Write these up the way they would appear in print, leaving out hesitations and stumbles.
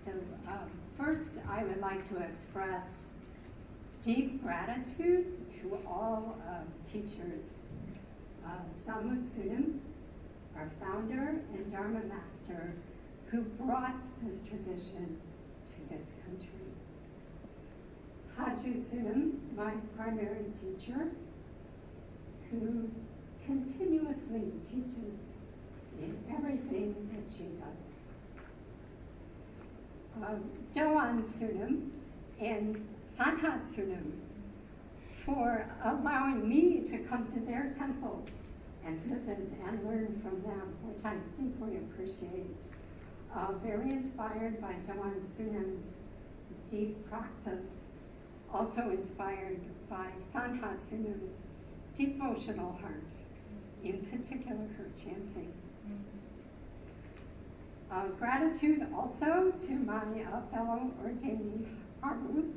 So first, I would like to express deep gratitude to all teachers. Samu Sunim, our founder and Dharma master, who brought this tradition to this country. Haju Sunim, my primary teacher, who continuously teaches in everything that she does. Doan Sunim and Sanha Sunim for allowing me to come to their temples and visit and learn from them, which I deeply appreciate. Very inspired by Doan Sunim's deep practice, also inspired by Sanha Sunim's devotional heart, in particular her chanting. Gratitude also to my fellow ordainee, Haru.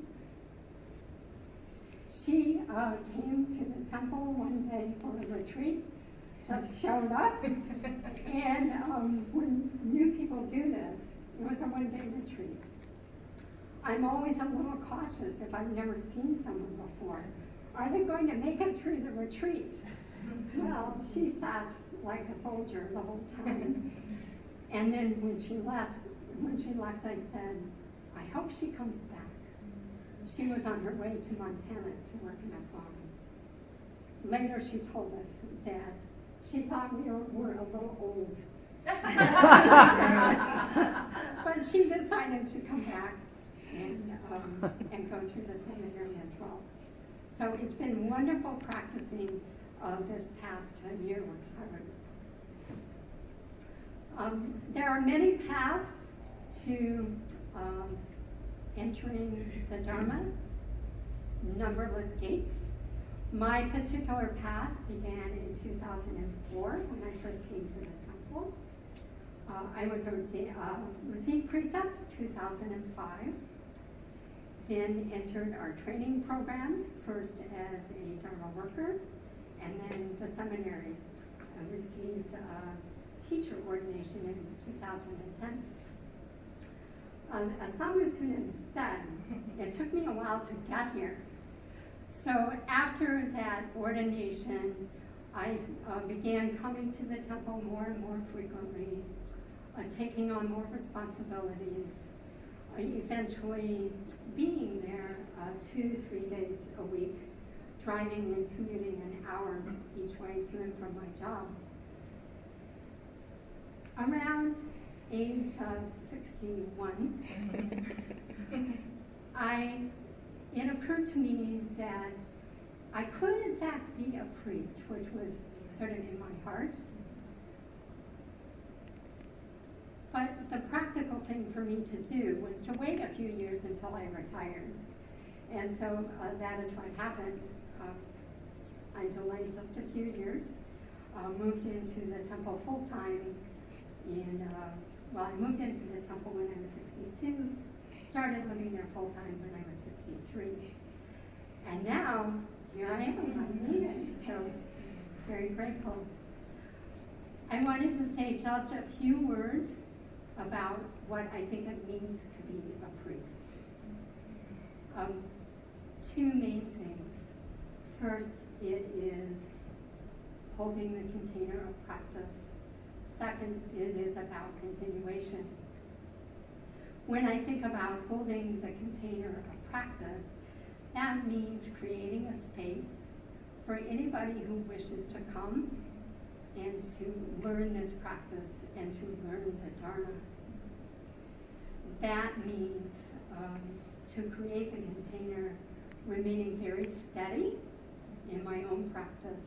She came to the temple one day for a retreat, just showed up, and when new people do this, it was a one-day retreat. I'm always a little cautious if I've never seen someone before. Are they going to make it through the retreat? Well, she sat like a soldier the whole time. And then when she left, I said, I hope she comes back. She was on her way to Montana to work in a farm. Later, she told us that she thought we were a little old. But she decided to come back and go through the seminary as well. So it's been wonderful practicing this past year with Harvard. There are many paths to entering the Dharma, numberless gates. My particular path began in 2004 when I first came to the temple. I was received precepts 2005, then entered our training programs, first as a Dharma worker, and then the seminary. I received teacher ordination in 2010. As Samu Sunim said, it took me a while to get here. So after that ordination, I began coming to the temple more and more frequently, taking on more responsibilities, eventually being there 2-3 days a week, driving and commuting an hour each way to and from my job. Around age 61, it occurred to me that I could in fact be a priest, which was sort of in my heart. But the practical thing for me to do was to wait a few years until I retired. And so that is what happened. I delayed just a few years, moved into the temple full-time I moved into the temple when I was 62, started living there full-time when I was 63. And now, here I am, I made it, so very grateful. I wanted to say just a few words about what I think it means to be a priest. Two main things. First, it is holding the container of practice. Second, it is about continuation. When I think about holding the container of practice, that means creating a space for anybody who wishes to come and to learn this practice and to learn the Dharma. That means to create the container, remaining very steady in my own practice,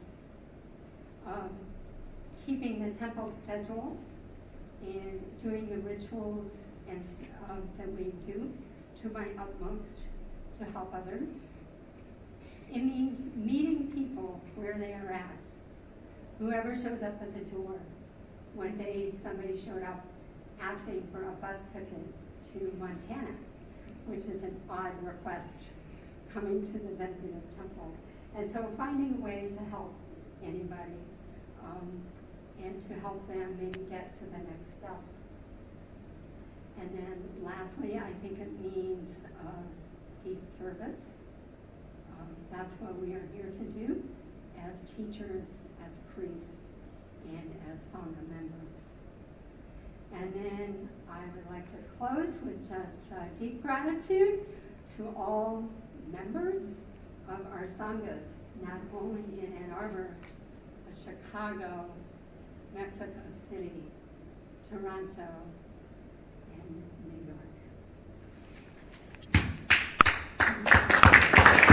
keeping the temple schedule and doing the rituals that we do to my utmost to help others. It means meeting people where they are at. Whoever shows up at the door. One day somebody showed up asking for a bus ticket to Montana, which is an odd request coming to the Zen Buddhist temple. And so finding a way to help anybody and to help them maybe get to the next step. And then lastly, I think it means deep service. That's what we are here to do as teachers, as priests, and as Sangha members. And then I would like to close with just deep gratitude to all members of our Sanghas, not only in Ann Arbor, but Chicago, Mexico City, Toronto, and New York.